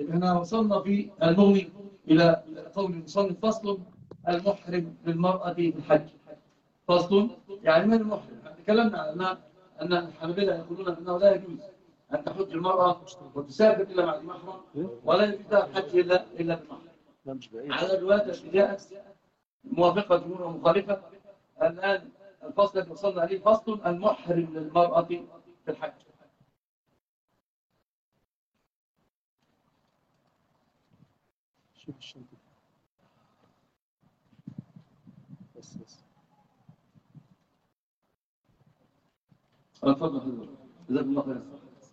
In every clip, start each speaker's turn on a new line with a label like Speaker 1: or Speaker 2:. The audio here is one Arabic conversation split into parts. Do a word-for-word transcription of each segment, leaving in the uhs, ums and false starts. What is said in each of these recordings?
Speaker 1: احنا وصلنا في المغني إلى قول المصنف فصل المحرم للمرأة في الحج. فصل يعني من المحرم؟ تكلمنا على أن الحنابلة يقولون أنه لا يجوز أن تحج المرأة وتسافر إلا مع المحرم، ولا يجوز الحج إلا إلا بالمحرم. على الروايات التي جاءت موافقة جمهور ومخالفة. الآن الفصل الذي وصلنا عليه فصل المحرم للمرأة في الحج.
Speaker 2: شوف الشنطة بس بس
Speaker 1: اتفضل حضرتك، جزاك الله خير.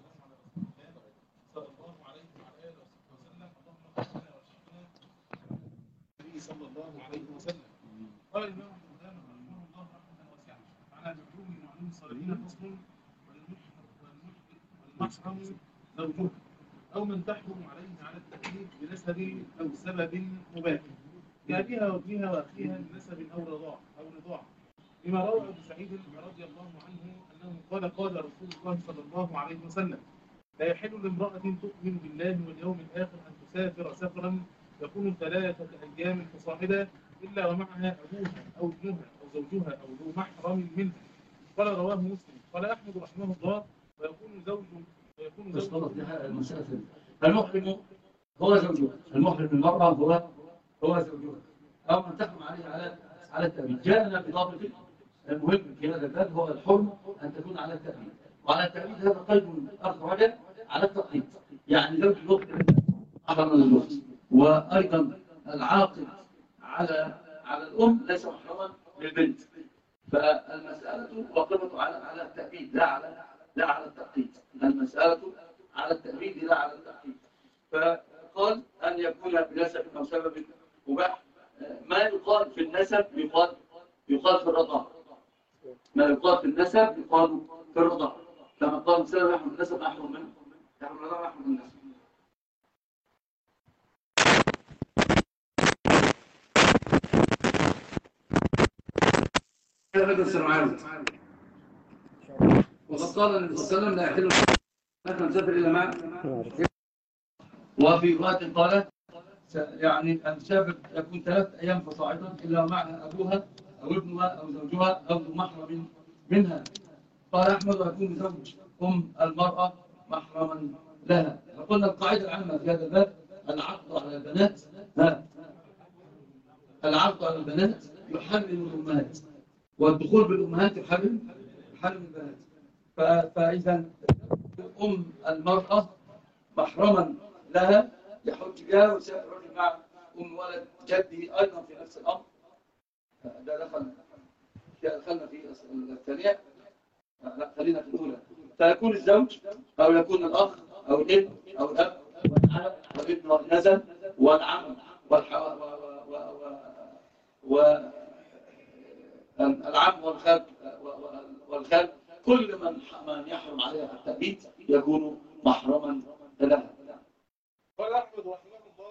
Speaker 2: صلى الله عليه وسلم قال الإمام البخاري رحمه الله رحمة واسعة على مفهوم معلوم الصالحين فصل والمحرم زوجها أو من تحرم عليه على التأكيد بنسب أو سبب مباح كأبيها وابنها وأخيها بنسب أو رضاع أو رضاع لما روى أبو سعيد رضي الله عنه أنه قال قال رسول الله صلى الله عليه وسلم لا يحل لامرأة تؤمن بالله واليوم الآخر أن تسافر سفرا يكون ثلاثة أيام فصاعدا إلا ومعها أبوها أو ابنها أو زوجها أو ذو محرم منها. قال رواه مسلم. قال أحمد رحمه الله ويكون زوج ويكون زوج
Speaker 1: المسافر المحرم هو زوجها، المحرم المرأة هو هو زوجها أو من تحرم عليه على على التأمين. جاءنا بضابط المهم في هذا الباب هو الحرم أن تكون على التأمين، وعلى التأمين هذا قيد أخرج على التقييد، يعني زوج الأخت أحرم من الأخت، وأيضا العاقد على على الأم ليس محرما للبنت. فالمسألة واقفة على على التأكيد لا على لا على التقييد. المسألة على التأكيد لا على التقييد. فقال أن يكون بنسب أو سبب مباح. ما يقال في النسب يقال يقال في الرضاعة. ما يقال في النسب يقال في الرضاعة. كما قال مثلا يحرم النسب أحرم منه، يحرم الرضاعة أحرم من النسب. هذا السمعان وقد قال النبي صلى الله عليه وسلم لا يحل أن نسافر إلا مع. وفي رواية قال يعني المسافر يكون ثلاث أيام فصاعدا إلا معها أبوها أو ابنها أو زوجها أو ذو محرم منها. قال أحمد ويكون زوج أم المرأة محرما لها. فقلنا القاعدة العامة في هذا الباب العقد على البنات لا العقد على البنات يحرم الأمهات، والدخول بالأمهات يحرم يحرم البنات. فإذا أم المرأة محرما لها يحج بها ويسافر الرجل مع أم ولد جده أيضا في نفس الأمر. ده دخل دخلنا في الثانية، لا خلينا في الأولى. فيكون الزوج أو يكون الأخ أو الابن أو الأب والعم والابن والنزل والعم والحوار والعم والخال والخال كل من من يحرم عليها التأبيد يكون محرما لها.
Speaker 2: قال أحمد رحمه الله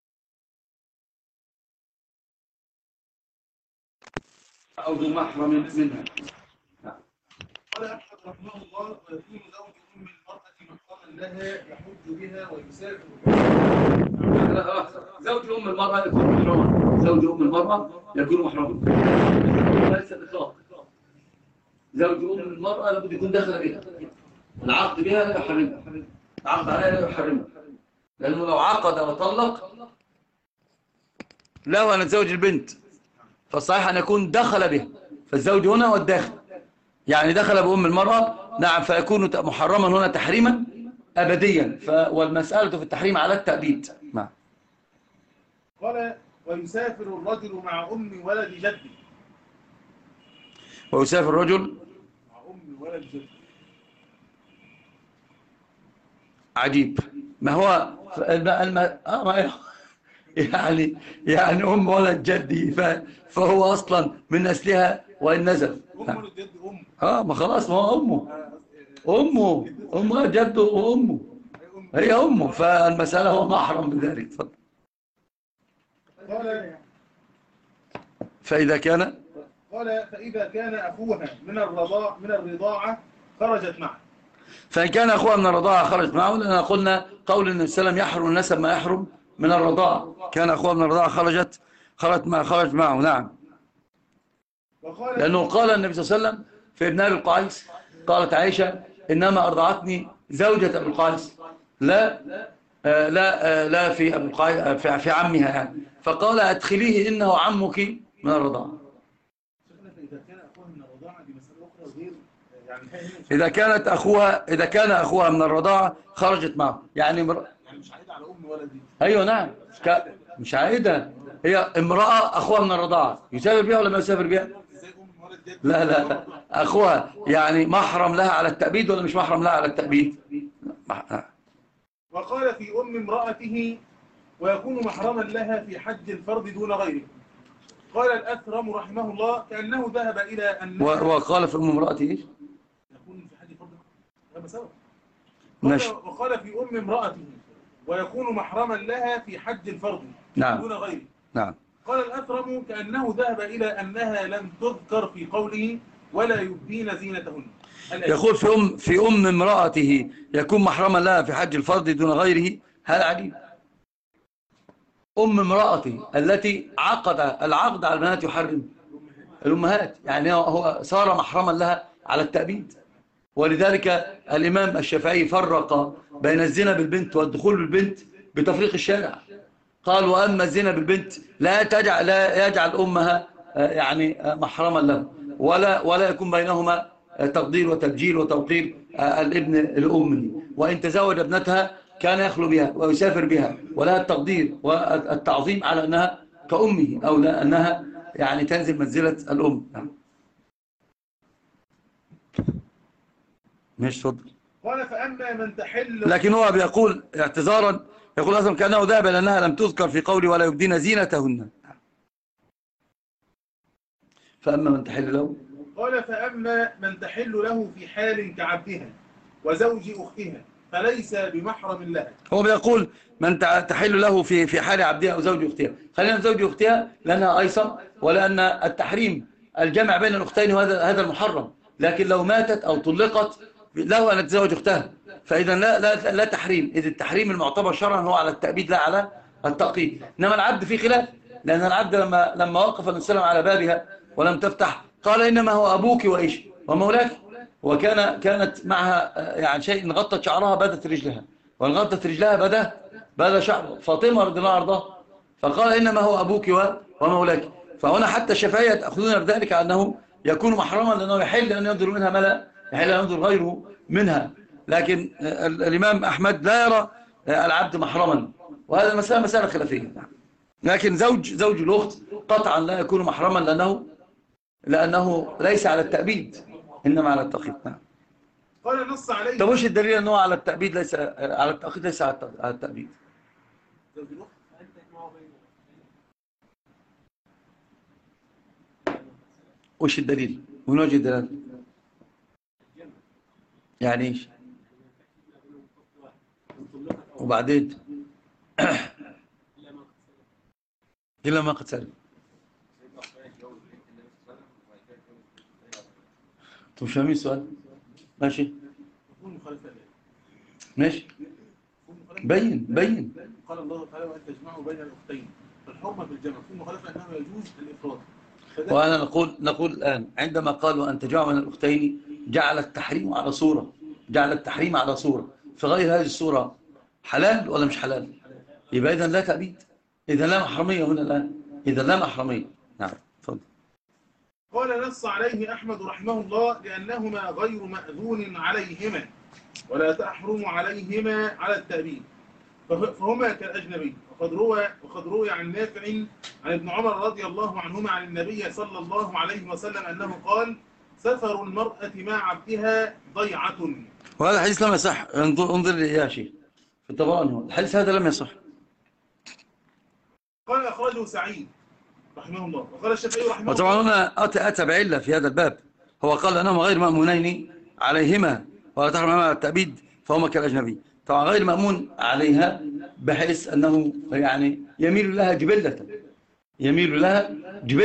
Speaker 1: أو ذو محرم منها.
Speaker 2: قال أحمد رحمه الله ويكون زوج أم المرأة محرما لها يحج بها ويسافر بها.
Speaker 1: زوج أم المرأة يكون محرما، زوج أم المرأة يكون محرما ليس بإطلاق. زوج أم المرأة لابد يكون دخل بها، العقد بها لا يحرمها، العقد عليها لا يحرمها، لأنه لو عقد وطلق لا أن تزوج البنت فالصحيح أن يكون دخل بها. فالزوج هنا والداخل يعني دخل بأم المرأة نعم، فيكون محرما هنا تحريما أبديا. والمسألة في التحريم على التأبيد. نعم.
Speaker 2: قال ويسافر الرجل مع أم ولد جده.
Speaker 1: ويسافر الرجل
Speaker 2: مع أم ولد جده.
Speaker 1: عجيب. ما هو الم... الم... آه ما يعني يعني أم ولد جدي فهو أصلا من نسلها وإن نزل.
Speaker 2: أم ولد جد أم.
Speaker 1: آه ما خلاص ما هو أمه أمه أمه جده وأمه هي أمه، فالمسألة هو محرم بذلك. تفضل.
Speaker 2: قال
Speaker 1: فإذا كان
Speaker 2: قال فإذا كان أخوها من الرضاع من الرضاعة خرجت معه.
Speaker 1: فإن كان أخوها من الرضاعة خرج معه، لأننا قلنا قول النبي صلى الله عليه وسلم يحرم النسب ما يحرم من الرضاعة، كان أخوها من الرضاعة خرجت خرج ما خرج معه. نعم، لأنه قال النبي صلى الله عليه وسلم في ابن أبي القعيس، قالت عائشة إنما أرضعتني زوجة أبي القعيس، لا آه لا آه لا في أبي القعيس، آه في, في عمها يعني، فقال أدخليه إنه عمك من الرضاعة. إذا كانت أخوها إذا كان أخوها من الرضاعة خرجت معه، يعني مر...
Speaker 2: يعني مش عايدة على أم ولدي.
Speaker 1: أيوة نعم، ك... مش عايدة، هي امرأة أخوها من الرضاعة، يسافر بها ولا ما يسافر بها؟ لا لا لا، أخوها يعني محرم لها على التأبيد ولا مش محرم لها على التأبيد؟
Speaker 2: وقال في أم امرأته ويكون محرما لها في حج الفرض دون غيره. قال الأثرم رحمه الله كأنه ذهب إلى أن
Speaker 1: وقال في أم امرأته إيش؟
Speaker 2: يكون في حج الفرض كما سبق. قال وقال في أم امرأته ويكون محرما لها في حج الفرض
Speaker 1: نعم.
Speaker 2: دون غيره.
Speaker 1: نعم.
Speaker 2: قال الأثرم كأنه ذهب إلى أنها لم تذكر في قوله ولا يبدين زينتهن.
Speaker 1: يقول في أم في أم امرأته يكون محرما لها في حج الفرض دون غيره، هذا عجيب. أم امرأته التي عقد العقد على البنات يحرم الأمهات، يعني هو صار محرما لها على التأبيد. ولذلك الإمام الشافعي فرق بين الزنا بالبنت والدخول بالبنت بتفريق الشارع، قال وأما الزنا بالبنت لا تجعل لا يجعل أمها يعني محرما له، ولا ولا يكون بينهما تقدير وتبجيل وتوقير الابن لأمه، وإن تزوج ابنتها كان يخلو بها ويسافر بها، ولها التقدير والتعظيم على أنها كأمه أو أنها يعني تنزل منزلة الأم. مش صدق.
Speaker 2: قال فأما من تحل،
Speaker 1: لكن هو بيقول اعتذارا، يقول أصلا كأنه ذهب لأنها لم تذكر في قولي ولا يبدين زينتهن. فأما من تحل له،
Speaker 2: قال فأما من تحل له في حال كعبدها وزوج أختها فليس بمحرم لها.
Speaker 1: هو بيقول من تحل له في في حال عبدها أو زوج أختها، خلينا زوج أختها لأنها أيسر، ولأن التحريم الجمع بين الأختين وهذا هذا المحرم، لكن لو ماتت أو طلقت له أن تتزوج أختها، فإذا لا لا لا تحريم، إذ التحريم المعتبر شرعا هو على التأبيد لا على التقييد. إنما العبد في خلاف، لأن العبد لما لما وقف النبي صلى الله عليه وسلم على بابها ولم تفتح قال إنما هو أبوك وإيش ومولاك، وكان كانت معها يعني شيء غطت شعرها بدت رجلها، وإن غطت رجلها بدا بدا شعر فاطمة رضي الله عنها، فقال إنما هو أبوك ومولاك. فهنا حتى الشافعية تأخذون بذلك أنه يكون محرما، لأنه يحل أن ينظر منها ما لا يحل أن ينظر غيره منها. لكن الإمام أحمد لا يرى العبد محرما، وهذا المسألة مسألة خلافية. لكن زوج زوج الأخت قطعا لا يكون محرما، لأنه لأنه ليس على التأبيد إنما على التقييد.
Speaker 2: قال نص عليه.
Speaker 1: طب وش الدليل أنه على التأبيد ليس على التقييد ليس على التأبيد؟ وش الدليل؟ من وجه الدلالة؟ يعني ايش؟ وبعدين إلا ما قد سلم. انتم مش فاهمين السؤال؟ ماشي ماشي بين بين.
Speaker 2: قال الله تعالى وأن تجمعوا بين الأختين، فالحكم في الجمع في مخالفة أنه يجوز الإفراط.
Speaker 1: وأنا نقول نقول الآن عندما قالوا أن تجمعوا بين الأختين جعل التحريم على صورة، جعل التحريم على صورة، في غير هذه الصورة حلال ولا مش حلال؟ يبقى إذن لا تأبيد، إذن لا محرمية هنا الآن، إذن لا محرمية. نعم تفضل.
Speaker 2: قال نص عليه أحمد رحمه الله لأنهما غير مأذون عليهما ولا تحرم عليهما على التأبيد، فهما كالأجنبي. وقد روى وقد روى عن نافع عن ابن عمر رضي الله عنهما عن النبي صلى الله عليه وسلم أنه قال سفر المرأة مع عبدها ضيعة.
Speaker 1: وهذا الحديث لم يصح، انظر انظر لي يا شيخ في الطبراني، الحديث هذا لم يصح.
Speaker 2: قال أخرجه سعيد رحمه الله. وقال الشافعي رحمه الله.
Speaker 1: وطبعا هنا أتى أتى بعلة في هذا الباب، هو قال أنهم غير مأمونين عليهما ولا تحرم على التأبيد فهما كالأجنبي. طبعا غير مأمون عليها بحيث أنه يعني يميل لها جبلة، يميل لها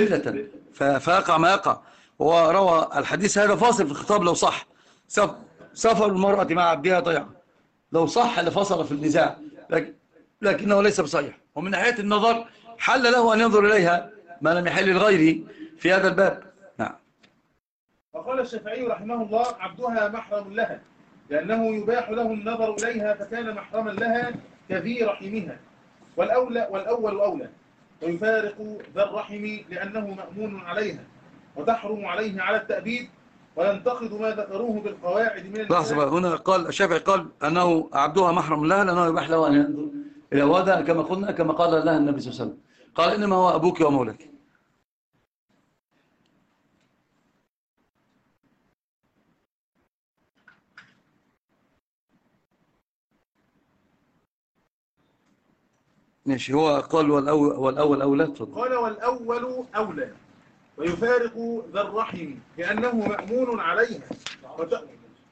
Speaker 1: جبلة فيقع ما يقع. وروى الحديث هذا فاصل في الخطاب لو صح،
Speaker 3: سفر المرأة مع عبدها ضيعة، لو صح لفصل في النزاع، لكن لكنه ليس بصحيح. ومن ناحية النظر حل له أن ينظر إليها ما لم يحل لغيره في هذا الباب. نعم.
Speaker 2: وقال الشافعي رحمه الله: عبدها محرم لها، لأنه يباح له النظر إليها فكان محرما لها كذي رحمها، والأولى والأول أولى، ويفارق ذا الرحم لأنه مأمون عليها، وتحرم عليه على التأبيد، وينتقد ما ذكروه بالقواعد من
Speaker 3: لحظة بقى، هنا قال الشافعي قال أنه عبدها محرم لها لأنه يباح له أن ينظر إلى وضع كما قلنا كما قال لها النبي صلى الله عليه وسلم، قال إنما هو أبوك ومولك. ماشي، هو قال والأول, والأول أولى.
Speaker 2: قال والأول أولى ويفارق ذا الرحم لأنه مأمون عليها وت...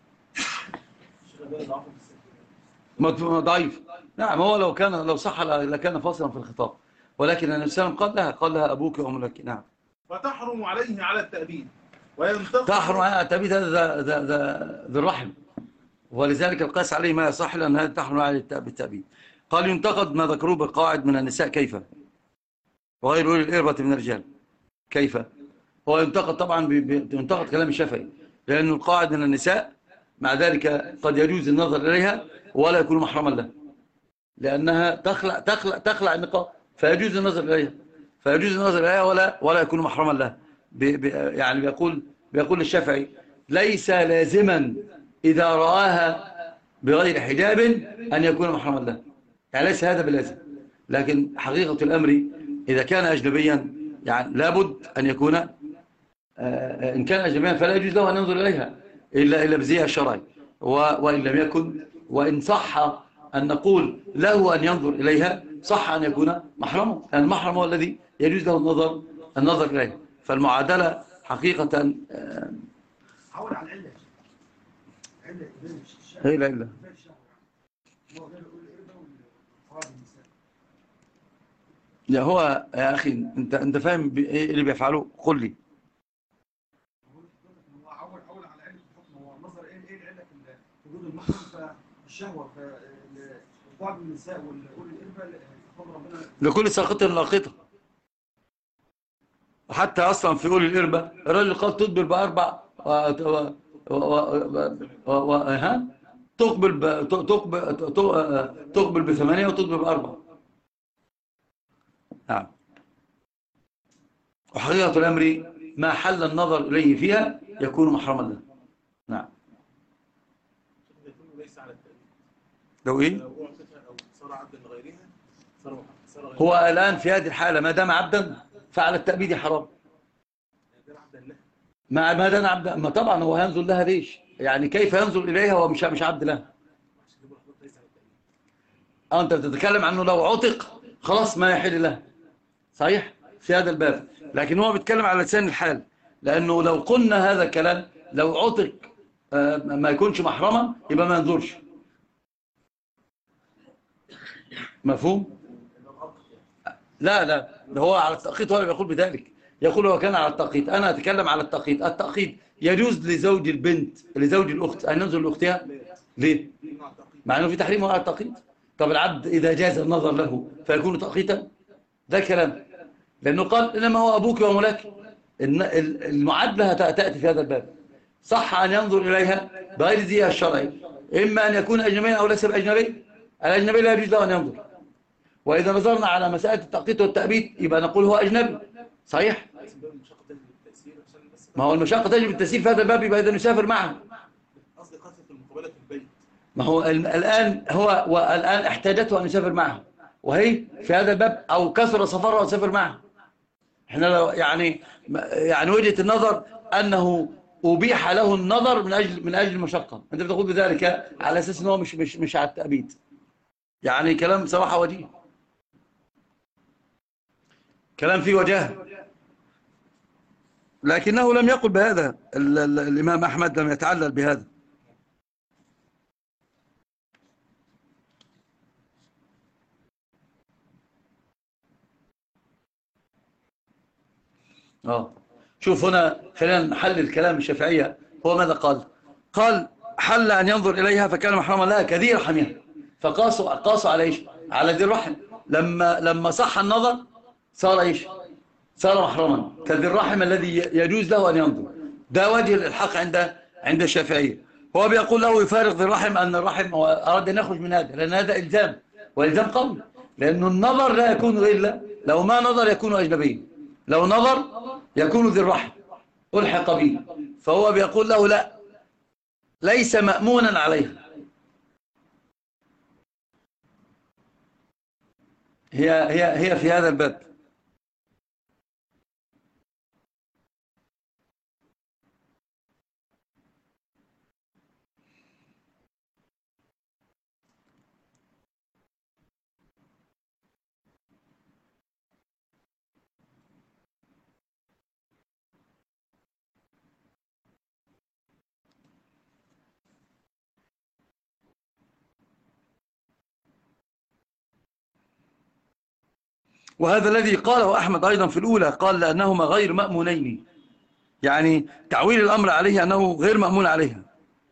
Speaker 3: ضعيف. نعم، هو لو كان لو صح لكان فاصلا في الخطاب، ولكن النبي صلى الله عليه وسلم قال لها قال لها أبوك وأمك. نعم.
Speaker 2: وتحرم عليه على التأبيد وينتقد
Speaker 3: تحرم على التأبيد هذا ذا ذا الرحم، ولذلك القاس عليه ما يصح لأن هذا تحرم عليه بالتأبيد. قال ينتقد ما ذكروه بالقواعد من النساء كيف، وغير أولي الإربة من الرجال كيف. هو ينتقد طبعا ينتقد كلام الشافعي، لأن القواعد من النساء مع ذلك قد يجوز النظر إليها ولا يكون محرما له، لأنها تخلع تخلع تخلع النقاب، فيجوز النظر إليها فيجوز النظر إليها ولا ولا يكون محرما له. يعني بيقول بيقول الشافعي ليس لازما إذا رآها بغير حجاب أن يكون محرما له، يعني ليس هذا بلازم، لكن حقيقة الأمر إذا كان أجنبيا يعني لابد أن يكون، إن كان أجنبيا فلا يجوز له أن ينظر إليها إلا إلا بزيها الشرعي، وإن لم يكن، وإن صح أن نقول له أن ينظر إليها صح أن يكون محرما، لأن المحرم هو الذي يجوز له النظر النظر إليها. فالمعادلة حقيقة
Speaker 4: عول على العلة
Speaker 3: هي لا إلا يا هو يا أخي، أنت أنت فاهم إيه اللي بيفعله؟ قل لي.
Speaker 4: هو عول عول على علة الحكم، هو النظر إيه إيه العلة في وجود المحرم فالشهوة فبعض النساء والأولي الإربة فضل ربنا
Speaker 3: لكل ساقط لاقطة. وحتى أصلا في أولي الإربة الرجل قال تدبر بأربع ها تقبل تقبل تقبل بثمانية وتدبر بأربع. نعم. وحقيقة الأمر ما حل النظر إليه فيها يكون محرما له. نعم. لو إيه؟ هو الآن في هذه الحالة ما دام عبدا فعلى التأبيد حرام. ما ما دام عبدا، ما طبعا هو ينظر لها ليش؟ يعني كيف ينظر إليها وهو مش مش عبد لها؟ أه أنت بتتكلم عنه لو عتق خلاص ما يحل له، صحيح في هذا الباب، لكن هو بيتكلم على لسان الحال، لأنه لو قلنا هذا الكلام لو عتق ما يكونش محرما يبقى ما ينظرش. مفهوم؟ لا لا، ده هو على التأقيت، هو اللي بيقول بذلك، يقول هو كان على التأقيت. أنا أتكلم على التأقيت. التأقيت يجوز لزوج البنت لزوج الأخت أن ينظر لأختها ليه؟ مع أنه في تحريم على التأقيت. طب العبد إذا جاز النظر له فيكون تأقيتا؟ ده كلام، لأنه قال إنما هو أبوك ومولاك. المعادلة تأتي في هذا الباب. صح أن ينظر إليها بغير زيها الشرعي، إما أن يكون أجنبيا أو ليس بأجنبي. الأجنبي لا يجوز له أن ينظر، وإذا نظرنا على مسألة التأقيت والتأبيد يبقى نقول هو أجنبي، صحيح؟ ما هو المشاقة تجب التسيير في هذا الباب، يبقى إذا نسافر معه. ما هو الآن هو والآن احتاجته أن يسافر معه، وهي في هذا الباب أو كثر سفرها وسافر معه. احنا لو يعني يعني وجهة النظر أنه أبيح له النظر من أجل من أجل المشقة. أنت بتقول بذلك على أساس أنه مش مش مش على التأبيد. يعني كلام صراحة وجيه، كلام فيه وجاهه، لكنه لم يقل بهذا. ال ال الإمام أحمد لم يتعلل بهذا. آه. شوف هنا خلينا نحلل كلام الشافعية. هو ماذا قال؟ قال حل أن ينظر إليها فكان محرما لها كذي رحمها، فقاسوا قاسوا على إيش؟ على ذي الرحم. لما لما صح النظر صار إيش؟ صار محرما كذي الرحم الذي يجوز له أن ينظر. ده وجه الإلحاق عند عند الشافعية. هو بيقول له يفارق ذي الرحم أن الرحم هو أراد أن يخرج من هذا، لأن هذا إلزام، وإلزام قوي، لأنه النظر لا يكون إلا لو ما نظر يكون أجنبيا، لو نظر يكون ذي الرحم ألحق به. فهو بيقول له لا، ليس مأمونا عليها. هي هي هي في هذا الباب. وهذا الذي قاله أحمد أيضا في الأولى، قال لأنهما غير مأمونين، يعني تعويل الأمر عليه أنه غير مأمون عليها.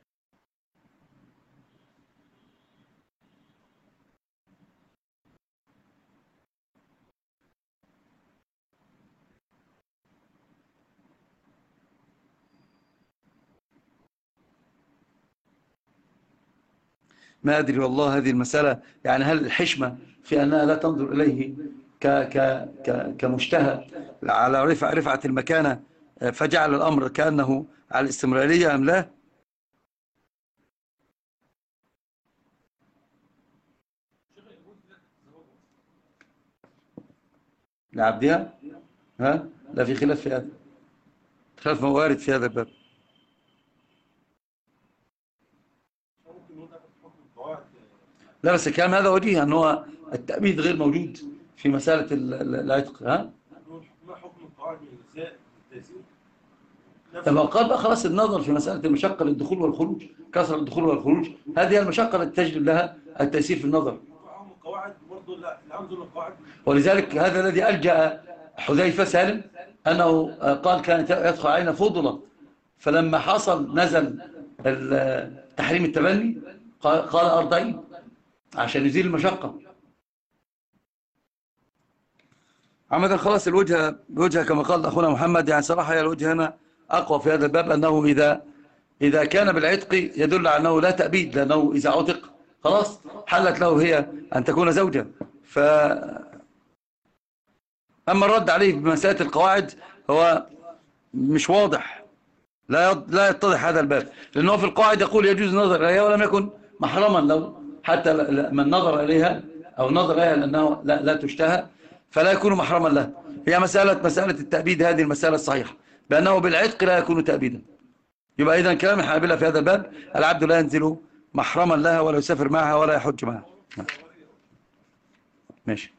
Speaker 3: ما أدري والله هذه المسألة، يعني هل الحشمة في أنها لا تنظر إليه ك ك ك كمشتهى على رفع رفعة المكانة فجعل الأمر كأنه على الاستمرارية أم لا؟ لعبدها؟ ها؟ لا، في خلاف في هذا، خلاف موارد في هذا الباب. لا بس الكلام هذا وجيه أن هو التأبيد غير موجود في مسألة العتق. ها؟
Speaker 4: ما حكم القواعد من النساء بالتأثير؟
Speaker 3: لما قال بقى خلاص النظر في مسألة المشقة للدخول والخروج، كسر الدخول والخروج، هذه المشقة التي تجلب لها التأثير في النظر.
Speaker 4: القواعد برضه لا الأنظر القواعد.
Speaker 3: ولذلك هذا الذي ألجأ حذيفة سالم أنه قال كانت يدخل علينا فضلة، فلما حصل نزل تحريم التبني قال أرضعين عشان يزيل المشقة. عمدا خلاص الوجهة الوجهة كما قال أخونا محمد، يعني صراحة هي الوجهة هنا أقوى في هذا الباب، أنه إذا إذا كان بالعتق يدل على أنه لا تأبيد، لأنه إذا عتق خلاص حلت له هي أن تكون زوجة. ف أما الرد عليه بمسألة القواعد هو مش واضح، لا لا يتضح هذا الباب، لأنه في القواعد يقول يجوز النظر إليها ولم يكن محرما، لو حتى من نظر إليها أو نظر إليها لأنه لا, لا تشتهى فلا يكون محرما له. هي مسألة مسألة التأبيد، هذه المسألة الصحيحة بأنه بالعتق لا يكون تأبيدا. يبقى إذن كلام الحنابلة في هذا الباب العبد لا ينزل محرما لها ولا يسافر معها ولا يحج معها. ماشي.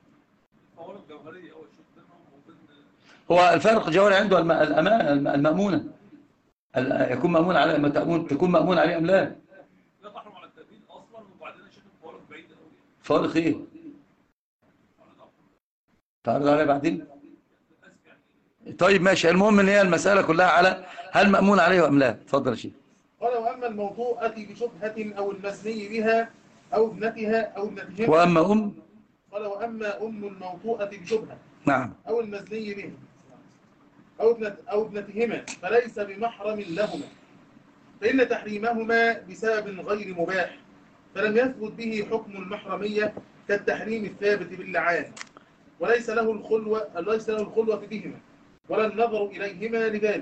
Speaker 3: هو الفارق الجوهري عنده المأمونة، يكون مأمون على ما تأمون تكون مأمون عليه أم لا؟
Speaker 5: لا تحرم على التأبيد أصلا، وبعدين شايف الفوارق بعيدة قوي.
Speaker 3: فارق إيه؟ تعرض عليه بعدين؟ طيب ماشي. المهم ان هي المسألة كلها على هل مأمون عليه أم لا. اتفضل يا شيخ.
Speaker 2: قال وأما الموطوءة بشبهة أو المزني بها أو ابنتها أو ابنتهما.
Speaker 3: وأما أم
Speaker 2: قال وأما أم الموطوءة بشبهة
Speaker 3: نعم
Speaker 2: أو المزني بها أو ابنت أو ابنتهما فليس بمحرم لهما، فإن تحريمهما بسبب غير مباح، فلم يثبت به حكم المحرمية كالتحريم الثابت باللعان، وليس له الخلوة ليس له الخلوة بهما ولا النظر إليهما لذلك.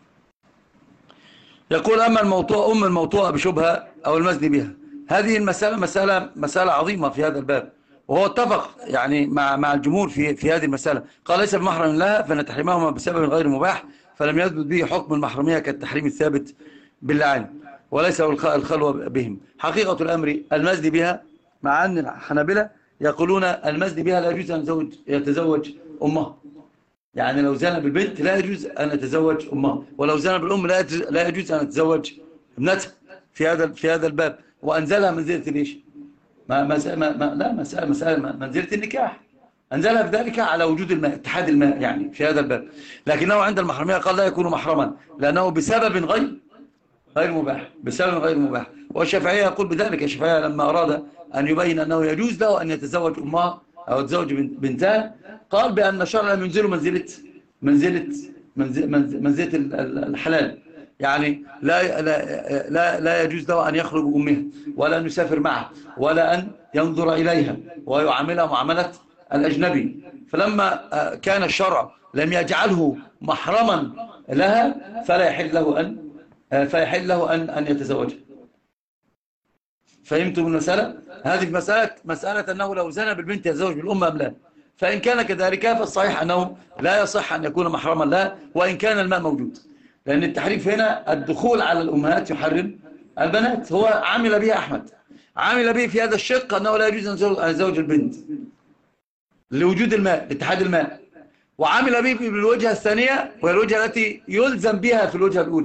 Speaker 3: يقول أما الموطوءة أم الموطوءة بشبهة أو المزني بها، هذه المسألة مسألة مسألة عظيمة في هذا الباب، وهو اتفق يعني مع مع الجمهور في في هذه المسألة. قال ليس بمحرم لها، فإن تحريمهما بسبب غير مباح، فلم يثبت به حكم المحرمية كالتحريم الثابت باللعان، وليس له الخلوة بهم. حقيقة الأمر المزني بها، مع أن الحنابلة يقولون المزني بها لا يجوز أن يتزوج, يتزوج أمها، يعني لو زنى بالبنت لا يجوز أن يتزوج أمها، ولو زنى بالأم لا يجوز أن يتزوج ابنتها في هذا في هذا الباب، وأنزلها منزلة ليش؟ ما ما ما لا مسألة مسألة منزلة النكاح، أنزلها بذلك على وجود الماء، اتحاد الماء يعني في هذا الباب. لكنه عند المحرمية قال لا يكون محرما، لأنه بسبب غير غير مباح، بسبب غير مباح. والشافعية يقول بذلك. الشافعية لما أراد أن يبين أنه يجوز له أن يتزوج أمها أو يتزوج بنتها، قال بأن الشرع لم ينزله منزلة منزلة منزلة, منزلة الحلال. يعني لا, لا, لا, لا يجوز له أن يخرج بأمها، ولا أن يسافر معها، ولا أن ينظر إليها ويعاملها معاملة الأجنبي. فلما كان الشرع لم يجعله محرما لها، فلا يحل له أن فيحل له أن أن يتزوجها. فهمتم المسألة؟ هذه مسألة مسألة أنه لو زنى بالبنت يتزوج بالأم أم لا. فإن كان كذلك فالصحيح أنه لا يصح أن يكون محرما لها، وإن كان الماء موجود. لأن التحريف هنا الدخول على الأمهات يحرم البنات. هو عمل به أحمد، عمل به في هذا الشق أنه لا يجوز أن يتزوج البنت لوجود الماء، لاتحاد الماء. وعمل به بالوجهة الثانية، وهي الوجهة التي يلزم بها في الوجهة الأولى،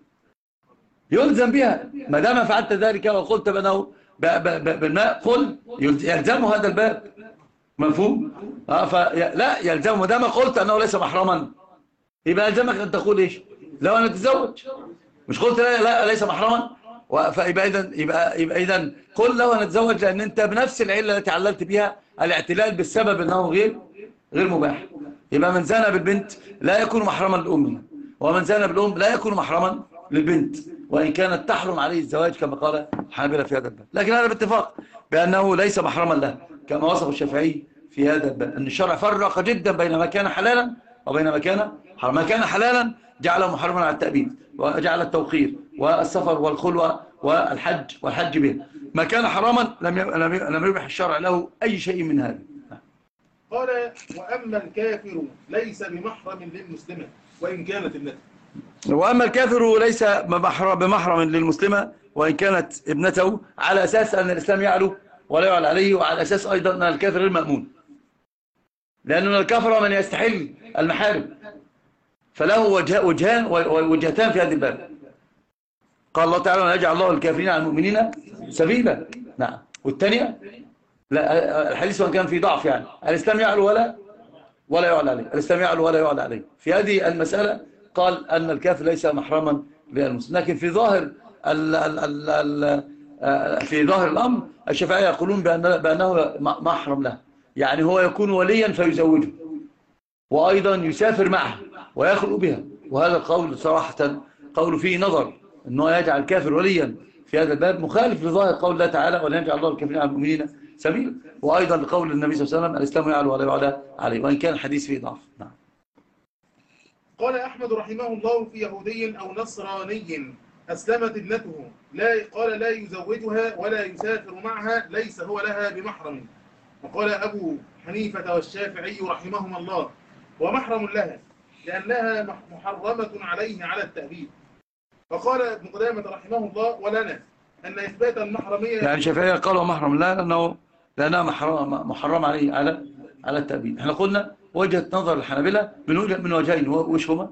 Speaker 3: يلزم بها. ما دام فعلت ذلك وقلت بأنه بالماء، قل يلزم هذا الباب. مفهوم؟ آه فلا يلزم. ما دام قلت أنه ليس محرما، يبقى يلزمك أن تقول إيش؟ لو أنا أتزوج. مش قلت لا, لا ليس محرما، فيبقى إذن يبقى يبقى إذن قل لو أنا أتزوج، لأن أنت بنفس العلة التي عللت بها الاعتلال بالسبب أنه غير غير مباح. يبقى من زنى بالبنت لا يكون محرما لأمه، ومن زنى بالأم لا يكون محرما للبنت، وإن كانت تحرم عليه الزواج كما قال الحنابلة في هذا الباب. لكن هذا باتفاق بأنه ليس محرما له، كما وصف الشافعي في هذا الباب، أن الشرع فرق جدا بين ما كان حلالا وبين ما كان حرام. ما كان حلالا جعله محرما على التأبيد، وجعل التوقير والسفر والخلوة والحج والحج به. ما كان حراما لم لم يبح الشرع له أي شيء من هذا.
Speaker 2: قال: وأما الكافر ليس بمحرم للمسلمة وإن كانت ابنته.
Speaker 3: وأما الكافر ليس بمحرم للمسلمة وإن كانت ابنته، على أساس أن الإسلام يعلو ولا يعلى عليه، وعلى أساس أيضا أن الكافر غير مأمون، لأن الكافر من يستحل المحارم، فله وجه وجهان وجهتان في هذا الباب. قال الله تعالى: ونجعل الله الكافرين على المؤمنين سبيلا. نعم. والثانية لا، الحديث وان كان في ضعف، يعني الإسلام يعلو ولا ولا يعلى عليه، الإسلام يعلو ولا يعلى عليه. في هذه المسألة قال أن الكافر ليس محرما للمسلم. لكن في ظاهر ال ال ال ال في ظاهر الأمر الشافعية يقولون بأن بأنه محرم له، يعني هو يكون وليا فيزوجه، وأيضا يسافر معها ويخلو بها. وهذا القول صراحة قول فيه نظر، أنه يجعل الكافر وليا في هذا الباب مخالف لظاهر قول الله تعالى: ولا يجعل الله الكافرين على المؤمنين سبيلا، وأيضا لقول النبي صلى الله عليه وسلم: الإسلام يعلو ولا يعلى عليه، وإن كان الحديث فيه ضعف. نعم.
Speaker 2: قال أحمد رحمه الله: في يهودي أو نصراني أسلمت ابنته، لا قال لا يزوجها ولا يسافر معها، ليس هو لها بمحرم. وقال أبو حنيفة والشافعي رحمهما الله: ومحرم لها لأنها محرمة عليه على التأبيد. وقال ابن قدامة رحمه الله: ولنا أن إثبات المحرمية، يعني
Speaker 3: الشافعية قالوا محرم لها لأنه لأنها محرم محرم عليه على على التأبيد. احنا قلنا وجهة نظر الحنابلة من وجه من وجهين، وش هما؟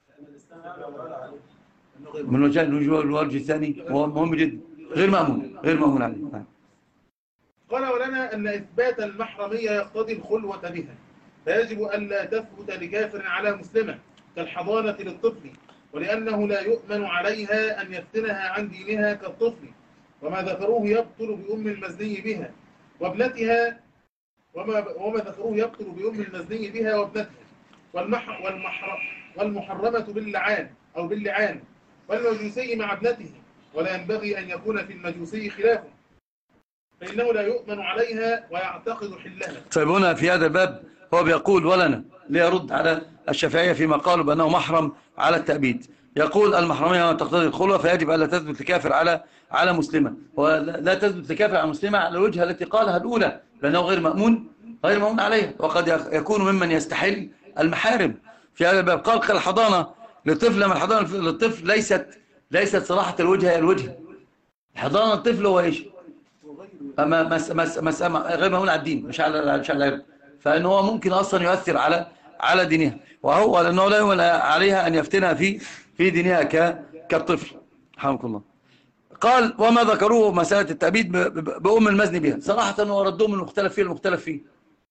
Speaker 3: من وجهين. الوجه الثاني هو مهم جدا، غير مأمون غير مأمون عليه.
Speaker 2: قال: ولنا أن إثبات المحرمية يقتضي الخلوة بها، فيجب أن لا تثبت لكافر على مسلمة كالحضانة للطفل، ولأنه لا يؤمن عليها أن يفتنها عن دينها كالطفل. وما ذكروه يبطل بأم المزني بها وابنتها وما, وما ذكروه يبطل بأم المزني بها وابنتها والمح والمحر والمحرمة باللعان أو باللعان والمجوسي مع ابنته، ولا ينبغي أن يكون في المجوسي خلافه، فإنه لا يؤمن عليها ويعتقد حلها.
Speaker 3: طيب هنا في هذا الباب هو بيقول ولنا ليرد على الشافعية فيما قالوا بأنه محرم على التأبيد. يقول: المحرمية تقتضي الخلوة، فيجب أن لا تثبت لكافر على على مسلمة، ولا تثبت لكافر على مسلمة على الوجهة التي قالها الأولى، لأنه غير مأمون غير مأمون عليها، وقد يكون ممن يستحل المحارم. في هذا الباب قال: الحضانة للطفل، لما الحضانة للطفل ليست ليست صراحة الوجهة هي الوجهة. الحضانة للطفل هو إيش؟ أما مس مس مس غير مأمون على الدين، مش على مش على العلم، فإنه هو ممكن أصلا يؤثر على على دينها، وهو لأنه لا يؤمن عليها أن يفتنها في في دينها كالطفل. رحمك الله. قال: وما ذكروه مسألة التأبيد بأم المزني بها، صراحة هو ردهم المختلف فيه المختلف فيه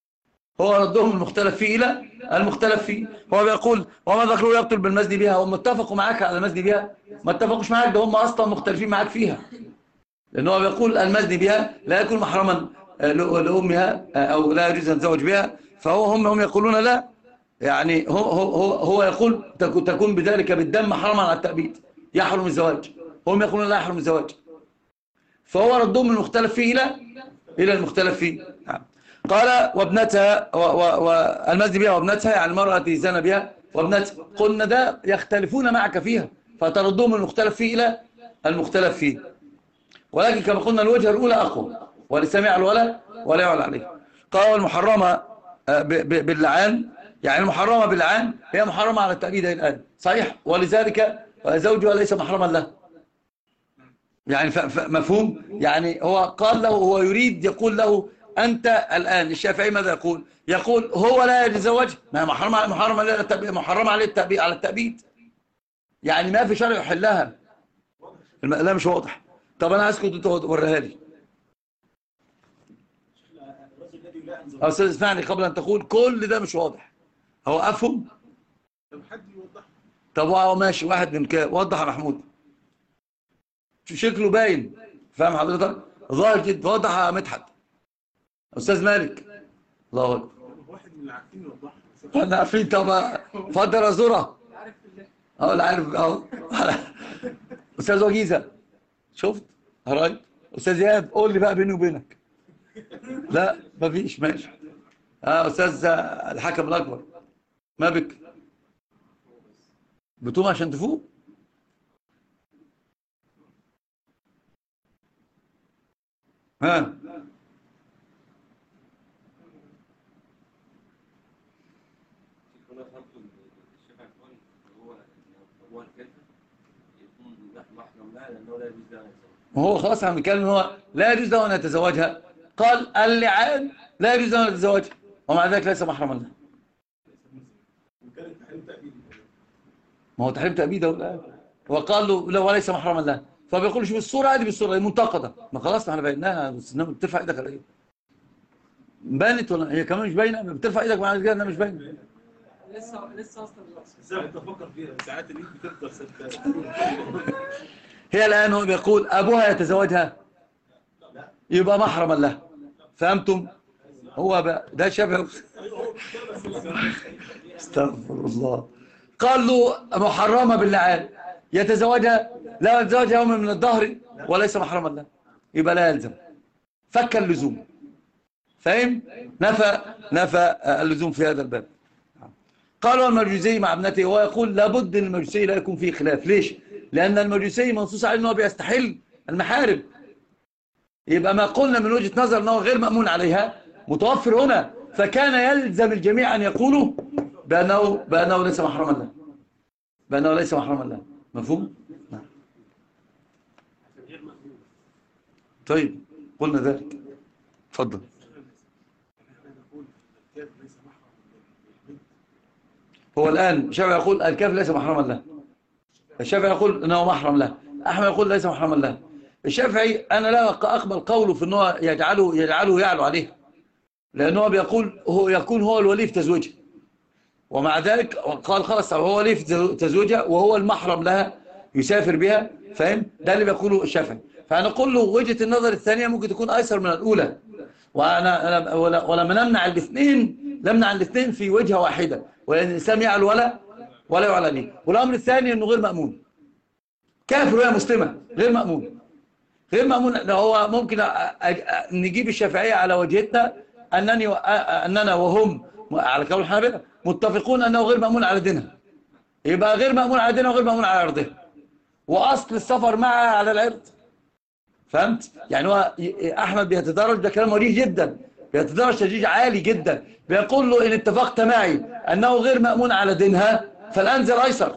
Speaker 3: هو ردهم المختلف فيه إلى المختلف فيه. هو بيقول وما ذكروا يبطل بالمزن بها. هم اتفقوا معاك على المزن بها؟ ما اتفقوش معاك، ده هم أصلا مختلفين معاك فيها، لأنه هو بيقول المزن بها لا يكون محرما لأمها أو لا يجوز أن تزوج بها، فهو هم هم يقولون لا، يعني هو هو هو يقول تكون بذلك بالدم محرما على التأبيد، يحرم الزواج. هم يقولون لا يحرم الزواج، فهو ردهم المختلف فيه إلى إلى المختلف فيه. قال وابنتها والمزن بها وابنتها، يعني المرأة التي زنى بها وابنتها، قلنا ده يختلفون معك فيها، فتردهم المختلف فيه إلى المختلف فيه. ولكن كما قلنا الوجهة الأولى أقوى، ولسمع الولا ولا يعلى عليه. قال المحرمة باللعان، يعني المحرمة باللعان هي محرمة على التأبيد الآن صحيح، ولذلك زوجها ليس محرما له، يعني مفهوم. يعني هو قال له، هو يريد يقول له أنت الآن. الشافعي ماذا يقول؟ يقول هو لا يتزوج، ما محرمة محرمة محرمة عليه التأبيد على التأبيد، يعني ما في شرع يحلها. لا مش واضح. طب أنا أسكت وأنت وريها لي. أستاذ اسمعني قبل أن تقول كل ده مش واضح، هو أفهم.
Speaker 2: طب حد يوضح.
Speaker 3: طب هو ماشي، واحد من كده وضح يا محمود، شكله باين، فاهم حضرتك؟ ظاهر جدا، وضح يا مدحت. أستاذ مالك، الله أكبر.
Speaker 2: واحد من اللي عارفين يوضح.
Speaker 3: احنا عارفين. طب اتفضل يا زورة. اه لا عارف اهو. أستاذ وجيزة، شفت؟ قريب. أستاذ إيهاب قول لي بقى بيني وبينك. لا مفيش، ماشي. اه أستاذ الحكم الأكبر، ما بك؟ بتقوم عشان تفوق؟ ها هو خلاص عم بيتكلم، هو لا يجوز له ان يتزوجها. قال اللعان لا يجوز له ان يتزوجها، ومع ذلك ليس محرما له. ما هو تحريم تأبيد اهو. وقال له لا ليس محرما له، فبيقول شوف الصوره هذه بالصوره منتقده. ما خلاص ما احنا بيناها، بس انما بترفع ايدك على ايه؟ بانت ولا هي كمان مش باينه؟ بترفع ايدك معنى كده انها مش باينه.
Speaker 6: لسه لسه اصلا
Speaker 2: ازاي انت تفكر فيها ساعات اللي بتفضل ست.
Speaker 3: هي الان هو بيقول ابوها يتزوجها يبقى محرما له، فهمتم؟ هو بقى ده شبه. استغفر الله. قال له محرمه باللعان، يتزوجها لا يتزوجها يوم من الدهر وليس محرما له، يبقى لا يلزم، فك اللزوم. فاهم؟ نفى نفى اللزوم في هذا الباب. قالوا المجوسي مع ابنته، هو يقول لابد ان المجوسي لا يكون فيه خلاف. ليش؟ لان المجوسي منصوص عليه انه بيستحل المحارم، يبقى ما قلنا من وجهة نظر انه غير مأمون عليها متوفر هنا، فكان يلزم الجميع ان يقولوا بانه بانه ليس محرما له، بانه ليس محرما له. مفهوم؟ نعم. طيب قلنا ذلك، تفضل. هو الآن الشافعي يقول الكافر ليس محرما له، الشافعي يقول انه محرم له، احمد يقول ليس محرما له. الشافعي انا لا اقبل قوله في انه يجعله يجعله يعلو عليه، لانه بيقول هو يكون هو الولي في تزويجها، ومع ذلك قال خلاص هو ولي في تزويجها وهو المحرم لها يسافر بها. فاهم؟ ده اللي بيقوله الشافعي. فنقول له وجهة النظر الثانية ممكن تكون ايسر من الاولى، وانا ولما نمنع الاثنين نمنع الاثنين في وجهة واحدة، وان الانسان يعلو ولا ولا يعلى عليه. والامر الثاني انه غير مأمون، كافر وهي مسلمة، غير مأمون غير مأمون. هو ممكن نجيب الشافعية على وجهتنا أنني أننا وهم على قول الحنابلة متفقون أنه غير مأمون على دينها، يبقى غير مأمون على دينها وغير مأمون على عرضها، وأصل السفر معها على العرض. فهمت؟ يعني هو أحمد بيتدرج، ده كلام وجيه جدا، بيتدرج تدريج عالي جدا، بيقول له إن اتفقت معي أنه غير مأمون على دينها فالأنزل أيسر،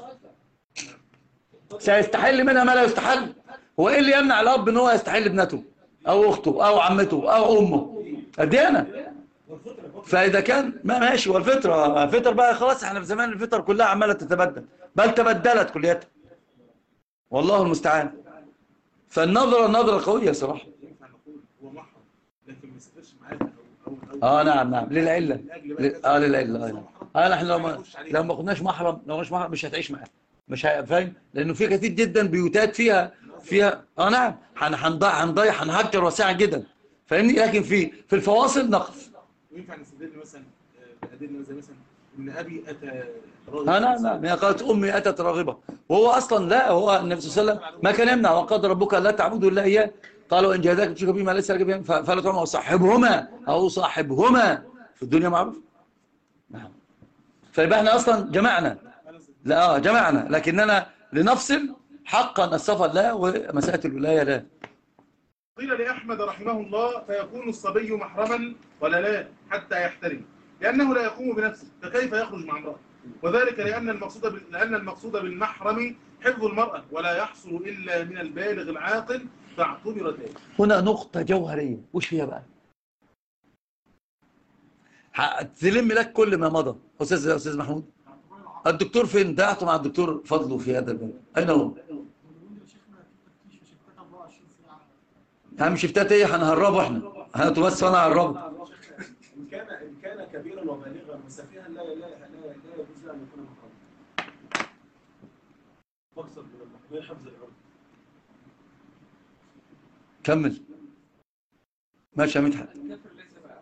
Speaker 3: سيستحل منها ما لا يستحل. هو إيه اللي يمنع الأب أنه يستحل ابنته أو أخته أو عمته أو أمه؟ الديانة. فإذا كان ما ماشي، والفطرة الفطر بقى خلاص، احنا في زمان الفطر كلها عمالة تتبدل، بل تبدلت كلياتها، والله المستعان. فالنظرة النظرة قوية صراحة.
Speaker 2: ينفع نقول هو محرم لكن ما يسافرش معاها
Speaker 3: اه نعم نعم للعله لل- اه للعله اه نعم. اه احنا لو ما لو ما كناش محرم لو مش محرم مش هتعيش معاه مش هي- فاهم لانه في كتير جدا بيوتات فيها فيها اه نعم هن- هنضيع هنضيع هنهجر واسعه جدا فاهمني لكن في في الفواصل نقف.
Speaker 2: وينفع نستدل مثلا آه، بأدلة زي مثلا ان ابي اتى
Speaker 3: اه نعم نعم هي قالت امي اتت راغبه وهو اصلا لا هو النبي صلى الله عليه وسلم ما كان يمنع وقد ربك لا تعبدوا الا اياه قالوا ان جاهداك تشرك بما ليس لك به فلا تطعهما وصاحبهما او صاحبهما في الدنيا معروف. نعم فيبقى احنا اصلا جمعنا لا اه جمعنا لكننا لنفصل حقا السفر لا ومساله الولايه لا.
Speaker 2: قيل لأحمد رحمه الله فيكون الصبي محرما ولا لا حتى يحترم لأنه لا يقوم بنفسه فكيف يخرج مع امرأة وذلك لأن المقصود بال... لأن المقصود بالمحرم حفظ المرأة ولا يحصل إلا من البالغ العاقل فاعتبر ذلك.
Speaker 3: هنا نقطه جوهريه وش هي بقى؟ تلم لك كل ما مضى استاذ استاذ محمود. الدكتور فين؟ ضيعت مع الدكتور فضله في هذا الباب. اين هو؟ يا عم شفتات ايه هنهربه احنا هاتوا بس وانا ههربه.
Speaker 4: ان كان ان كان كبيرا وبالغا مسافها لا لا لا لا يجوز له ان يكون محرما. مقصد من المحرمين حفظ العرض.
Speaker 3: كمل ماشي يا مدحت.
Speaker 6: الكافر ليس بقى.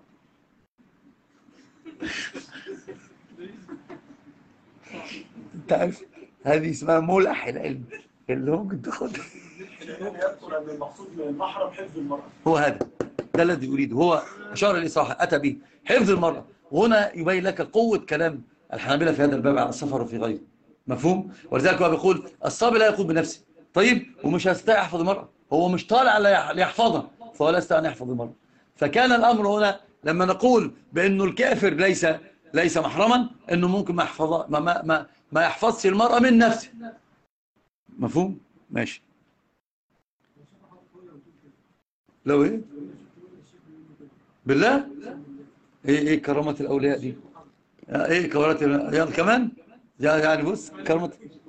Speaker 3: انت عارف هذه اسمها ملح العلم اللي ممكن تاخدها.
Speaker 4: العلم يذكر ان المقصود من المحرم حفظ المرأة.
Speaker 3: هو هذا ده الذي يريده هو اشار الاصاحه اتى به حفظ المرأة وهنا يبين لك قوه كلام الحنابلة في هذا الباب على السفر وفي غيره مفهوم. ولذلك هو بيقول الصبي لا يقوم بنفسه طيب ومش هيستطيع يحفظ المرأة هو مش طالع ليحفظها فهو لا يستطيع ان يحفظ المرأة. فكان الامر هنا لما نقول بانه الكافر ليس ليس محرما انه ممكن ما يحفظ ما ما ما, ما يحفظش المرأة من نفسه مفهوم ماشي. لو ايه بالله ايه ايه كرامة الاولياء دي ايه كرامة يلا كمان يعني بص كرامة.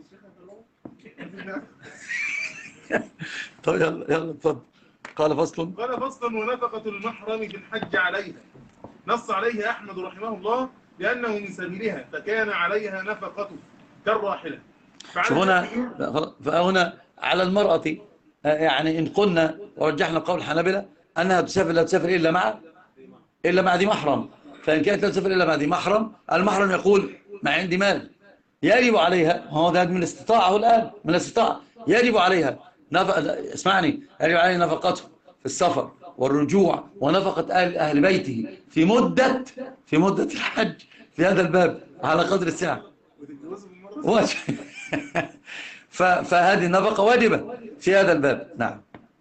Speaker 3: طيب يلا يلا اتفضل. قال فصل
Speaker 2: قال فصل ونفقة المحرم في الحج عليها نص عليه أحمد رحمه الله لأنه من سبيلها فكان عليها نفقته كالراحلة.
Speaker 3: شوف هنا فهنا على المرأة يعني إن قلنا ورجحنا قول الحنابلة أنها تسافر لا تسافر إلا مع إلا مع ذي محرم فإن كانت لا تسافر إلا مع ذي محرم المحرم يقول ما عندي مال يجب عليها هو ده من الاستطاعة الآن من الاستطاعة يجب عليها نفق اسمعني يجب عليها نفقته في السفر والرجوع ونفقة أهل, أهل بيته في مدة في مدة الحج في هذا الباب على قدر الساعة فهذه النفقة واجبة في هذا الباب. نعم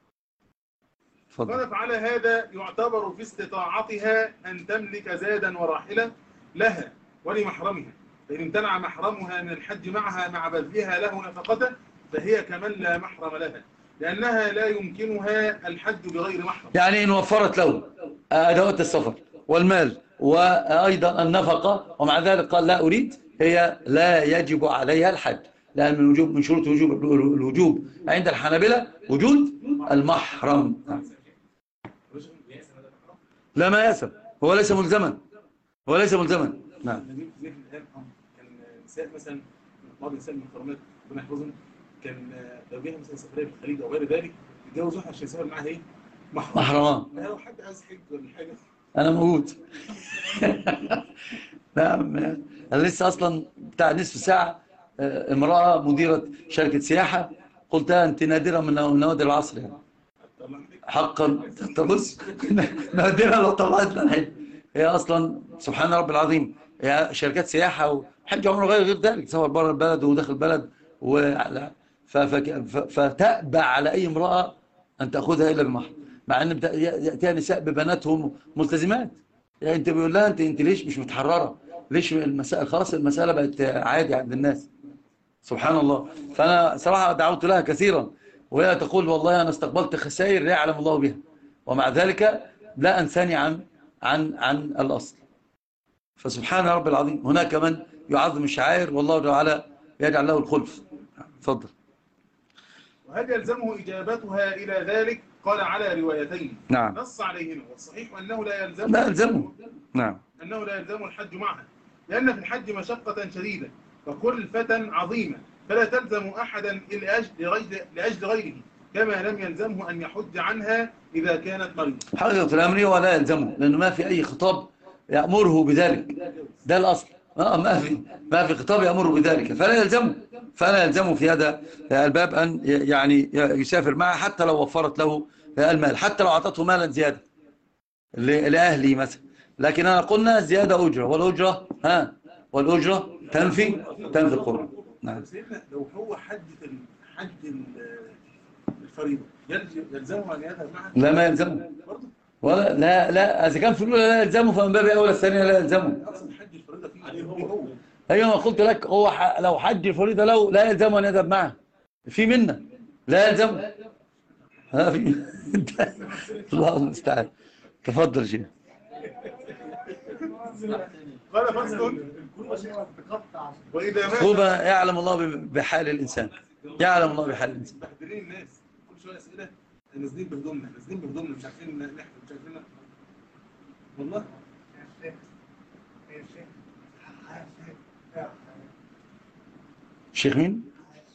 Speaker 2: قال فعلى هذا يعتبر في استطاعتها أن تملك زادا وراحلة لها ولمحرمها فإن امتنع محرمها من الحج معها مع بذلها له نفقته فهي كمن لا محرم لها لأنها لا يمكنها الحج بغير محرم.
Speaker 3: يعني إن وفرت له أدوات السفر والمال وأيضا النفقة ومع ذلك قال لا أريد هي لا يجب عليها الحج لأن من وجوب من شروط وجوب الوجوب عند الحنابلة وجود المحرم. لا ما يسب هو ليس ملزما هو ليس ملزما. نعم
Speaker 2: كان نساء مثلا بعض النساء المحرمات ربنا يحفظهم كان لو جه مثلا سفريه في الخليج او غير ذلك يتجوز واحد عشان يسافر معاها ايه محرم
Speaker 3: محرمان
Speaker 2: لو حد عايز حج ولا حاجه
Speaker 3: انا موجود. نعم انا لسه اصلا بتاع نصف ساعه امراه مديره شركه سياحه قلتها انت نادره من نوادر العصر يعني حقا تبص نادره لو طلعت لنا الحين هي اصلا سبحان رب العظيم هي شركات سياحه وحج عمره غير غير ذلك سواء بره البلد وداخل البلد وعلى فتأبى على أي امرأة أن تأخذها إلا بمحرم مع أن يأتيها نساء ببناتهم ملتزمات يعني أنت بيقول لها أنت, أنت ليش مش متحررة ليش المسألة خلاص المسألة بقت عادي عند الناس سبحان الله. فأنا صراحة دعوت لها كثيرا وهي تقول والله أنا استقبلت خسائر لا يعلم الله بها ومع ذلك لا أنساني عن عن عن الأصل. فسبحان رب العظيم هناك من يعظم الشعائر والله تعالى يجعل له الخلف. تفضل.
Speaker 2: وهل يلزمه إجابتها إلى ذلك؟ قال على روايتين
Speaker 3: نعم.
Speaker 2: نص عليهما، والصحيح أنه لا يلزمه
Speaker 3: لا يلزمه. نعم.
Speaker 2: أنه لا يلزمه الحج معها، لأن في الحج مشقة شديدة وكلفة عظيمة، فلا تلزم أحدا لأجل غير- لأجل غيره، كما لم يلزمه أن يحج عنها إذا كانت مريضة.
Speaker 3: حقيقة الأمر هو لا يلزمه، لأنه ما في أي خطاب يأمره بذلك، ده الأصل. آه ما في ما في خطاب يأمره بذلك، فلا يلزمه فلا يلزمه في هذا الباب أن يعني يسافر معه، حتى لو وفرت له المال، حتى لو أعطته مالا زيادة لأهلي مثلا. لكن أنا قلنا زيادة أجرة، والأجرة ها والأجرة تنفي تنفي القرآن. نعم.
Speaker 2: سيدنا لو هو حج حج الفريضة يلزمه أن يذهب معها؟
Speaker 3: لا ما يلزمه، ولا لا لا إذا كان في الأولى لا يلزمه، فمن باب أولى الثانية لا يلزمه.
Speaker 2: أصلا حج الفريضة فيه عليه هو.
Speaker 3: أيوة ما قلت لك، هو ح... لو حج الفريضة لو لا يلزمه أن يذهب معه، في منا لا يلزمه. ها في الله المستعان. تفضل شيخ.
Speaker 2: قال فصل وإذا مات.
Speaker 3: هو يعلم الله بحال الإنسان، يعلم الله بحال الإنسان.
Speaker 2: مبهدلين الناس كل شوية أسئلة، نازلين بهدومنا نازلين بهدومنا مش عارفين نحن مش عارفين والله.
Speaker 3: الشيخ مين؟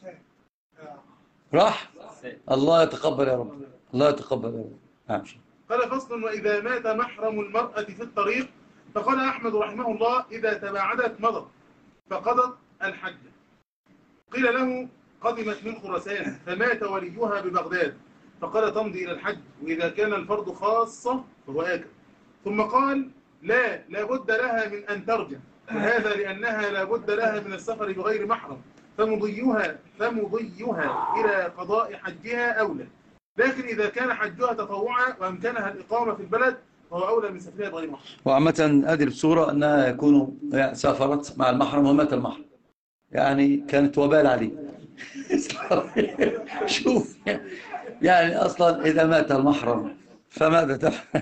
Speaker 3: راح. الله يتقبل يا رب، الله يتقبل يا رب. نعم.
Speaker 2: قال فصل وإذا مات محرم المرأة في الطريق، فقال أحمد رحمه الله إذا تباعدت مضت فقضت الحج. قيل له قدمت من خراسان فمات وليها ببغداد، فقال تمضي إلى الحج، وإذا كان الفرض خاصة فهو آكل. ثم قال لا لابد لها من أن ترجع، وهذا لأنها لابد لها من السفر بغير محرم، فمضيها فمضيها إلى قضاء حجها أولى. لكن إذا كان حجها تطوعا وأمكنها الإقامة في البلد فهو أولى من سفرها بغير محرم.
Speaker 3: وعامة أدي الصورة أنها يكون سافرت مع المحرم ومات المحرم، يعني كانت وبال عليه. شوف يعني أصلا إذا مات المحرم فماذا تفعل؟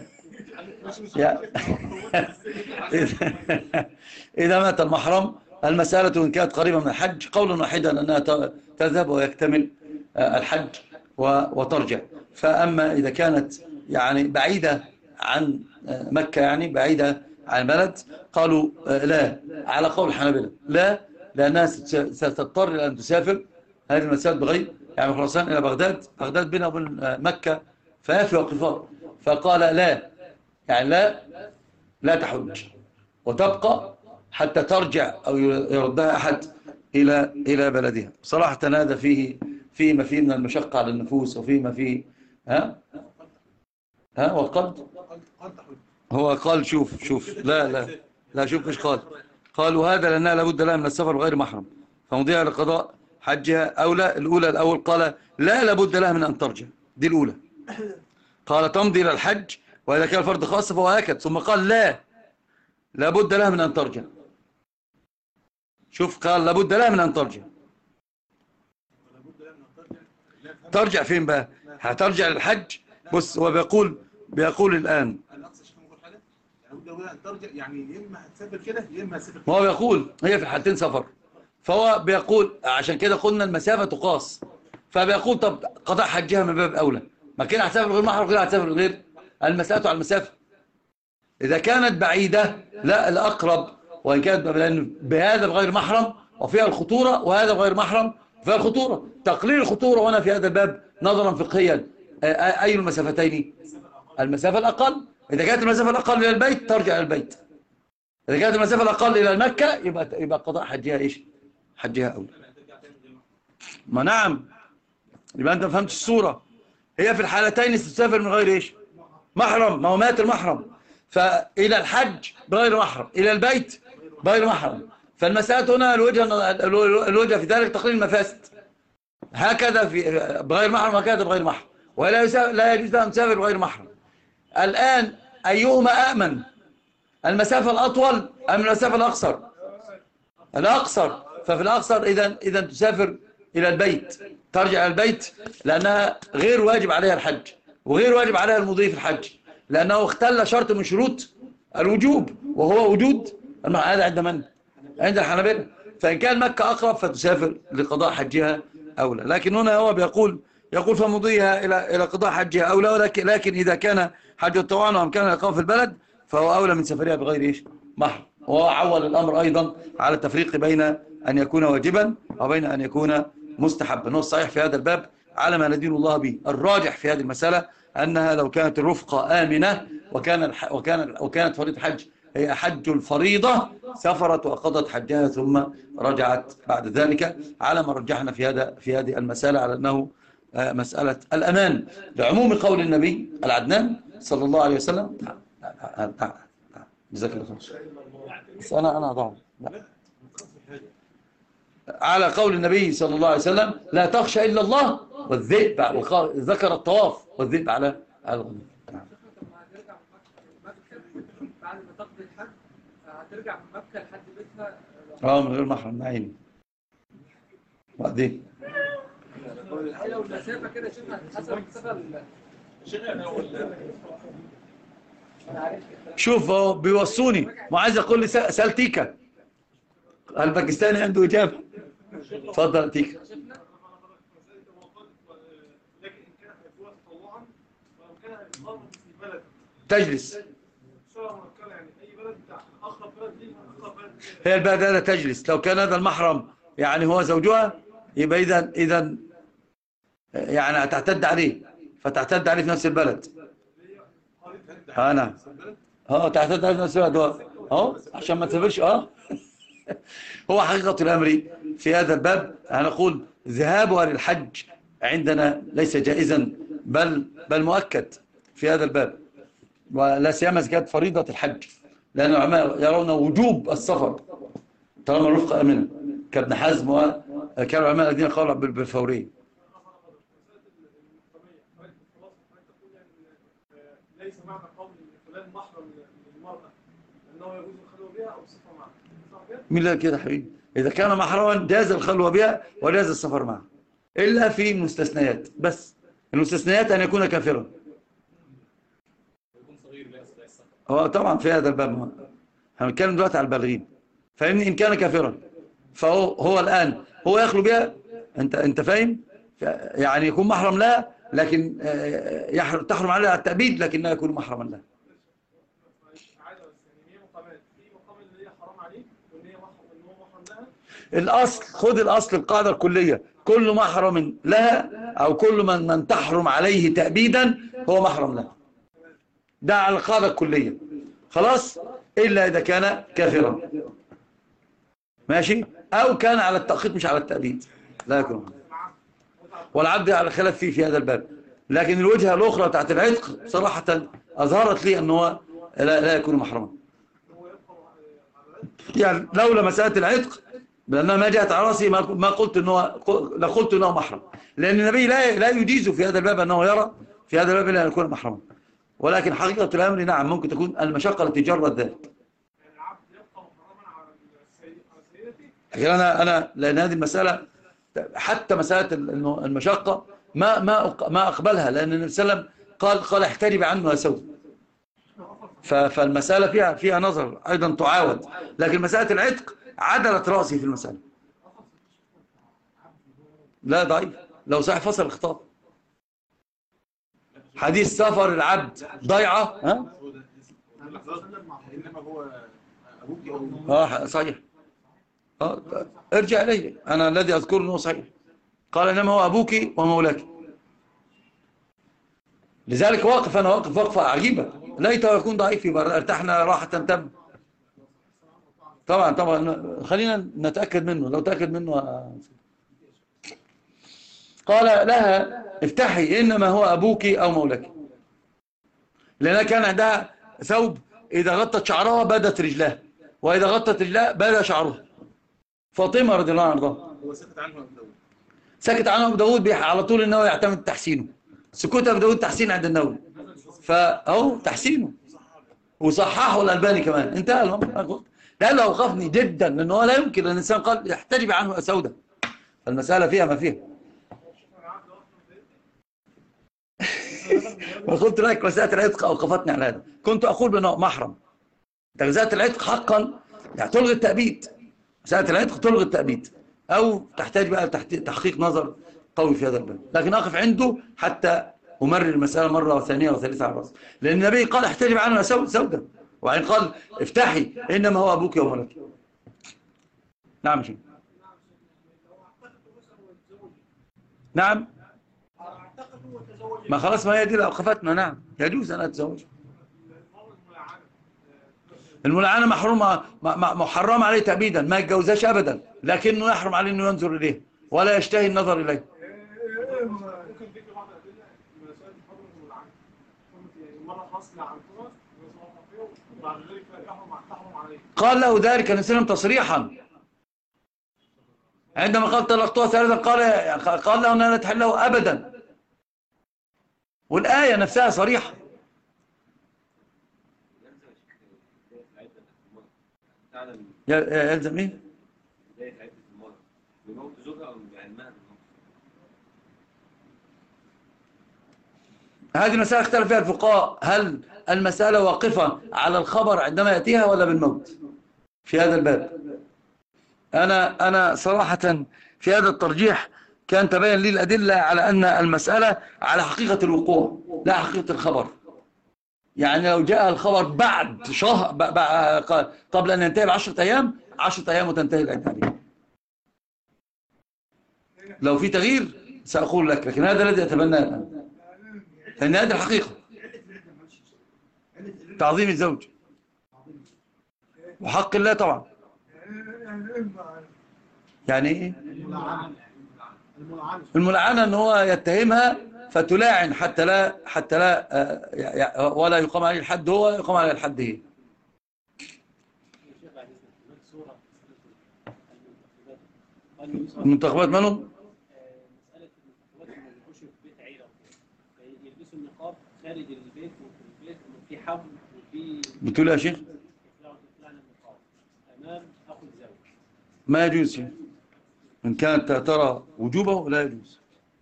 Speaker 3: إذا مات المحرم المسألة إن كانت قريبة من الحج قولا واحدا أنها تذهب ويكتمل الحج وترجع. فأما إذا كانت يعني بعيدة عن مكة، يعني بعيدة عن البلد، قالوا لا على قول الحنابلة لا، لأنها ستضطر إلى أن تسافر هذه المسافة بغير، يعني من خراسان إلى بغداد، بغداد بينها وبين مكة فيافي وقفار، فقال لا يعني لا لا تحج وتبقى حتى ترجع أو يردها أحد إلى إلى بلدها. صراحة هذا فيه فيه ما فيه من المشقة على النفوس، وفيه ما فيه ها ها وقد هو قال شوف شوف لا لا لا شوف مش قال قالوا هذا لأنها لابد لها من السفر غير محرم فمضيها لقضاء حجها أولى. الأولى الأول قال لا لابد لها من أن ترجع، دي الأولى. قال تمضي إلى الحج وإذا كان الفرد خاص فهو هكذا. ثم قال لا لابد لها من أن ترجع. شوف قال لابد لها من أن ترجع. ترجع فين بقى؟ هترجع للحج. بص هو بيقول بيقول الآن
Speaker 2: يعني يا اما هتسافر كده يا اما هتسافر.
Speaker 3: ما هو بيقول هي في الحالتين سفر، فهو بيقول عشان كده قلنا المسافة تقاس، فبيقول طب قضاء حجها من باب أولى، ما كان هتسافر غير محرم غير هتسافر غير المسافة على المسافة. إذا كانت بعيدة لا الأقرب، وإن كانت بهذا بغير محرم وفيها الخطورة، وهذا بغير محرم وفيها الخطورة. تقليل الخطورة هنا في هذا الباب نظرا فقهيا أي المسافتين؟ المسافة الأقل. إذا كانت المسافة الأقل إلى البيت ترجع إلى البيت، إذا كانت المسافة الأقل إلى مكة يبقى يبقى قضاء حجها إيش؟ حجها أولى. ما نعم، يبقى أنت ما فهمتش الصورة. هي في الحالتين تسافر من غير إيش؟ محرم، ما هو مات المحرم، فإلى الحج بغير محرم، إلى البيت بغير محرم. فالمسألة هنا الوجه الوجه في ذلك تقليل المفاسد، هكذا في بغير محرم وهكذا بغير محرم، ولا لا يجوز أن تسافر بغير محرم. الآن أيهما أأمن؟ المسافة الأطول أم المسافة الأقصر؟ الأقصر. ففي الأقصر إذا إذا تسافر إلى البيت، ترجع إلى البيت، لأنها غير واجب عليها الحج وغير واجب عليها المضي في الحج، لأنه اختل شرط من شروط الوجوب وهو وجود هذا عند من؟ عند الحنابلة. فإن كان مكة أقرب فتسافر لقضاء حجها أولى. لكن هنا هو بيقول يقول فمضيها إلى إلى قضاء حجها أولى، ولكن لكن إذا كان حج الطوعان وأمكان الإقامة في البلد فهو أولى من سفرها بغير إيش محرم. وعول الأمر أيضا على التفريق بين أن يكون واجبا وبين أن يكون مستحبا. هو الصحيح في هذا الباب على ما ندين الله به. الراجح في هذه المسألة أنها لو كانت الرفقة آمنة وكان وكان وكانت فريضة حج هي حج الفريضة سافرت وقضت حجها ثم رجعت بعد ذلك، على ما رجحنا في هذا في هذه المسألة على أنه مسألة الأمان لعموم قول النبي العدنان صلى الله عليه وسلم. جزاك الله خير. بس أنا أنا أضعه على قول النبي صلى الله عليه وسلم لا تخشى إلا الله والذئب، ذكر الطواف والذئب على على الغنم.
Speaker 6: بعد ما تقضي الحج هترجع من مكة لحد بيتها
Speaker 3: اه من غير محرم عيني. وبعدين
Speaker 6: لو المسافة كده شبه حسب المسافة.
Speaker 3: شوف هو بيوصوني ما عايز يقول لي سأل تيكا الباكستاني عنده إجابة. اتفضل تيكا. تجلس هي البلد هذا تجلس. لو كان هذا المحرم يعني هو زوجها يبقى إذا إذا يعني هتعتد عليه فتعتد عليه في نفس البلد. أنا اه تعتد عليه في نفس البلد اه عشان ما تسافرش. اه هو حقيقة الأمر في هذا الباب هنقول ذهابها للحج عندنا ليس جائزا بل بل مؤكد في هذا الباب، ولا سيما إذا كانت فريضة الحج، لأن العلماء يرون وجوب السفر طالما الرفقة آمنة كابن حزم وكان العلماء الذين قالوا بالفورية.
Speaker 4: ليس معنى قول فلان محرم للمرأة أنه يجوز الخلوة بها أو السفر معها، صح كده؟
Speaker 3: مين قال كده حبيبي؟ إذا كان محرما جاز الخلوة بها وجاز السفر معها إلا في مستثنيات. بس المستثنيات أن يكون كافرا. هو طبعا في هذا الباب هنتكلم دلوقتي على البالغين. فإن إن كان كافرا فهو هو الآن هو يخلو بها. أنت أنت فاهم؟ يعني يكون محرم لها لكن تحرم عليها التأبيد لكنها يكون محرما لها. الأصل خذ الأصل القاعدة الكلية كل محرم لها أو كل من من تحرم عليه تأبيدا هو محرم لها. ده على القاعدة الكلية خلاص إلا إذا كان كافرا ماشي أو كان على التأخيط مش على التأبيد لا يكون. والعبد على خلاف فيه في هذا الباب، لكن الوجهة الأخرى تحت العتق صراحة أظهرت لي أنه لا, لا يكون محرما. يعني لولا مسألة العتق لأنها ما جاءت على رأسي ما قلت أنه لقلت أنه محرم، لأن النبي لا لا يجيز في هذا الباب أنه يرى في هذا الباب لا يكون محرما. ولكن حقيقة الأمر نعم ممكن تكون المشقة التي جرت ذلك. أنا أنا لأن هذه المسألة حتى مسألة إنه المشقة ما ما ما أقبلها، لأن النبي صلى الله عليه وسلم قال قال احترب عنه أسوء. فالمسألة فيها فيها نظر أيضا تعاود، لكن مسألة العتق عدلت رأسي في المسألة. لا ضعيف لو صحيح فصل الخطاب. حديث سفر العبد ضيعة ها؟
Speaker 2: إنما هو أبوك أو
Speaker 3: اه صحيح. اه ارجع إليه أنا الذي أذكر أنه صحيح. قال إنما هو أبوك ومولاك. لذلك واقف أنا واقف وقفة عجيبة ليته يكون ضعيف يبقى ارتحنا راحة تم. طبعا طبعا خلينا نتأكد منه لو تأكد منه. قال لها افتحي إنما هو أبوك أو مولاك، لأنها كان عندها ثوب إذا غطت شعرها بدت رجلها وإذا غطت رجلها بدا شعرها. فاطمة رضي الله عنها
Speaker 2: هو سكت عنه أبو داود
Speaker 3: سكت عنه أبو داود على طول النووي يعتمد تحسينه. سكوت أبو داود تحسين عند النووي فأهو تحسينه وصححه الألباني كمان. انتهى الأمر. لأنه أوقفني جدا لأنه هو لا يمكن أن الإنسان قال يحتجب عنه أسودة. المسألة فيها ما فيها. وقلت لك مسألة العتق أوقفتني على هذا. كنت أقول بأنه محرم. مسألة العتق حقا يعني تلغي التأبيد. مسألة العتق تلغي التأبيد أو تحتاج بقى تحقيق نظر قوي في هذا الباب، لكن أقف عنده حتى أمرر المسألة مرة وثانية وثالثة على الرأس، لأن النبي قال احتجب عنها سودة، وبعدين قال افتحي إنما هو أبوك وولدك. نعم شيء. نعم ما خلاص، ما هي دي أوقفتنا. نعم يجوز أن أتزوج. الملعنة محرومة محرم عليه تأبيدا، ما يتجوزهاش أبدا، لكنه يحرم عليه أنه ينظر إليه ولا يشتهي النظر إليه. قال له ذلك النبي صلى الله عليه وسلم تصريحا عندما قال طلقتها ثلاثا، قال قال له أنها لا تحل له أبدا، والآية نفسها صريحة. يلزم ايه؟ هذه المسألة اختلف فيها الفقهاء، هل المسألة واقفة على الخبر عندما يأتيها ولا بالموت في هذا الباب؟ أنا أنا صراحة في هذا الترجيح كان تبين لي الأدلة على أن المسألة على حقيقة الوقوع لا حقيقة الخبر. يعني لو جاء الخبر بعد شهر قبل أن ينتهي بعشرة أيام، عشرة أيام وتنتهي العدة عليه. لو في تغيير سأقول لك، لكن هذا الذي أتبناه الآن، لأن هذه الحقيقة. تعظيم الزوج وحق الله طبعا. يعني ايه الملعنة؟ ان هو يتهمها فتلاعن حتى لا حتى لا ولا يقام عليه الحد هو، يقام عليه الحد هي. المنتخبات منهم؟
Speaker 7: مسألة المنتخبات اللي بيخشوا في بيت عيلة يلبسوا النقاب خارج البيت وفي البيت وفي حبل وفي
Speaker 3: بتقول يا شيخ؟
Speaker 7: أمام أخو الزوج
Speaker 3: ما يجوز يعني. إن كانت ترى وجوبه لا يجوز،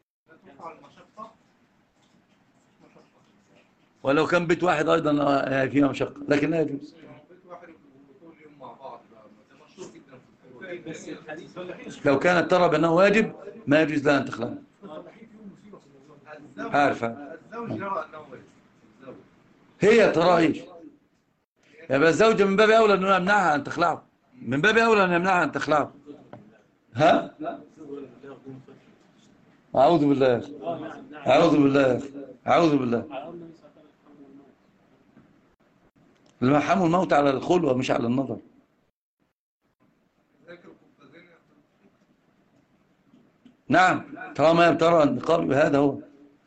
Speaker 3: ولو كان بيت واحد أيضا فيها مشقة، لكن لا يجوز. لو كانت ترى بأنه واجب ما يجوز لها أن تخلعه. عارفة هي ترى إيش؟ يبقى الزوجة من باب أولى أنه يمنعها أن تخلعه، من باب أولى أن يمنعها أن تخلعه. ها؟ أعوذ بالله أعوذ بالله أعوذ بالله. المحام الموت على الخلوة مش على النظر. نعم طالما ترى النقاب هذا هو.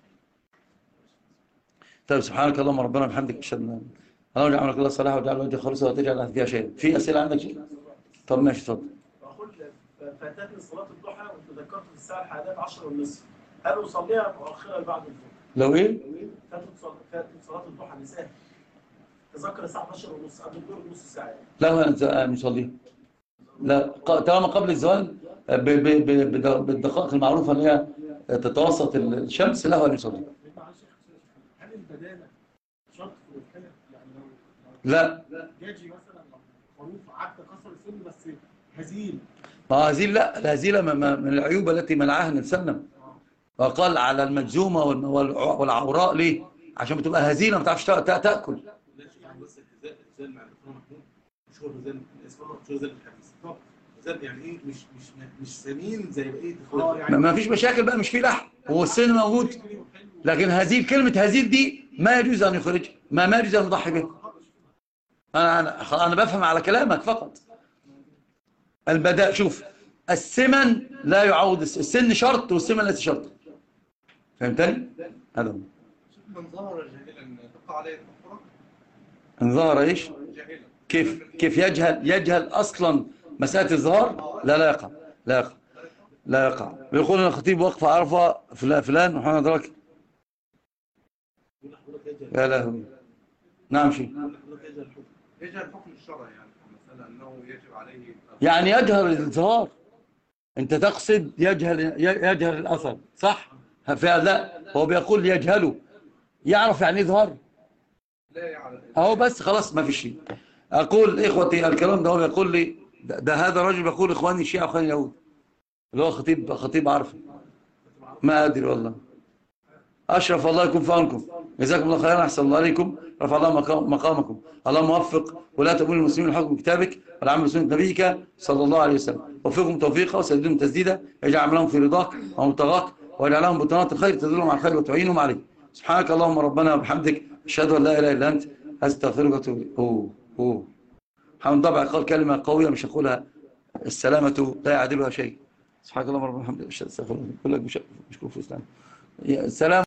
Speaker 3: طيب سبحانك اللهم ربنا وبحمدك اشهد ان لا اله الا انت اللهم اجعل الله صلاح واجعل وجهك خالصا وتجعل فيها شيئا. في اسئله عندك شيء؟ طب ماشي اتفضل.
Speaker 8: بقول فاتتني صلاه الضحى وتذكرت في الساعه الحادية عشر والنصف، هل اصليها مؤخرا بعد الظهر؟
Speaker 3: لو ايه؟
Speaker 8: فاتت صلاه الضحى نساء تذكر الساعه اثناشر ونص قبل الظهر بنص ساعه.
Speaker 3: لا نصليها. لا طالما قبل الزوال بالدقائق المعروفه اللي هي تتوسط الشمس له ان يصلي.
Speaker 8: هل البدانه شرط في الوكاله؟ يعني لو
Speaker 3: لا
Speaker 8: جاجي مثلا خروف عدى كسر السن بس هزيل،
Speaker 3: ما هزيل لا الهزيله من العيوب التي منعها النبي صلى الله عليه وسلم، وقال على المجزومه والعوراء ليه؟ عشان بتبقى هزيله ما تعرفش تاكل.
Speaker 2: مش هو الغزال اسمه مش غزال الحديث، غزال يعني ايه مش مش مش سمين زي بقيه الخضار يعني.
Speaker 3: ما فيش مشاكل بقى، مش فيه لحم والسن موجود، لكن هزيل كلمه هزيل دي ما يجوز ان يخرجها، ما ما يجوز ان يضحي بها. انا انا انا بفهم على كلامك فقط. البداء شوف السمن لا يعوض السن شرط والسمن ليس شرط. فهمتني؟ هذا هو.
Speaker 4: من ظهر جاهلا تقع عليه الكفر.
Speaker 3: ان ظهر ايش؟
Speaker 4: جاهلا.
Speaker 3: كيف كيف يجهل يجهل اصلا مساله الظهر؟ لا لا يقع لا يقع لا يقع. بيقول الخطيب وقف عرفه فلان فلان محمد ادراك. يا لهوي. نعم شيء.
Speaker 4: يجهل حكم الشرع يعني مثلا انه يجب عليه
Speaker 3: يعني يجهل الظهار. انت تقصد يجهل يجهل الاثر صح؟ لا هو بيقول يجهله، يعرف يعني ظهر؟
Speaker 4: لا يعرف.
Speaker 3: اهو بس خلاص ما في شيء. اقول اخوتي الكلام ده هو بيقول لي ده, ده هذا الرجل بيقول اخواني الشيعة واخواني اليهود اللي هو خطيب خطيب عرفي. ما أدري والله. أشرف الله يكون في عونكم، جزاكم الله خيرا، أحسن الله عليكم، رفع الله مقام مقامكم. اللهم وفق ولاة أمور المسلمين لحكم كتابك والعمل بسنة نبيك صلى الله عليه وسلم. وفقهم توفيقا وسددهم تسديدا، اجعل عملهم في رضاك ومبتغاك، واجعل لهم بطانات الخير تدلهم على الخير وتعينهم عليه. سبحانك اللهم ربنا وبحمدك، أشهد أن لا إله إلا أنت، أستغفرك وأتوب إليك. أوه أوه محمد طبعا قال كلمة قوية مش هقولها، السلامة لا يعدلها شيء. سبحانك اللهم ربنا وبحمدك، أشهد أن لا إله إلا أنت، أستغفرك. كلك مش مش كفر إسلام. السلام.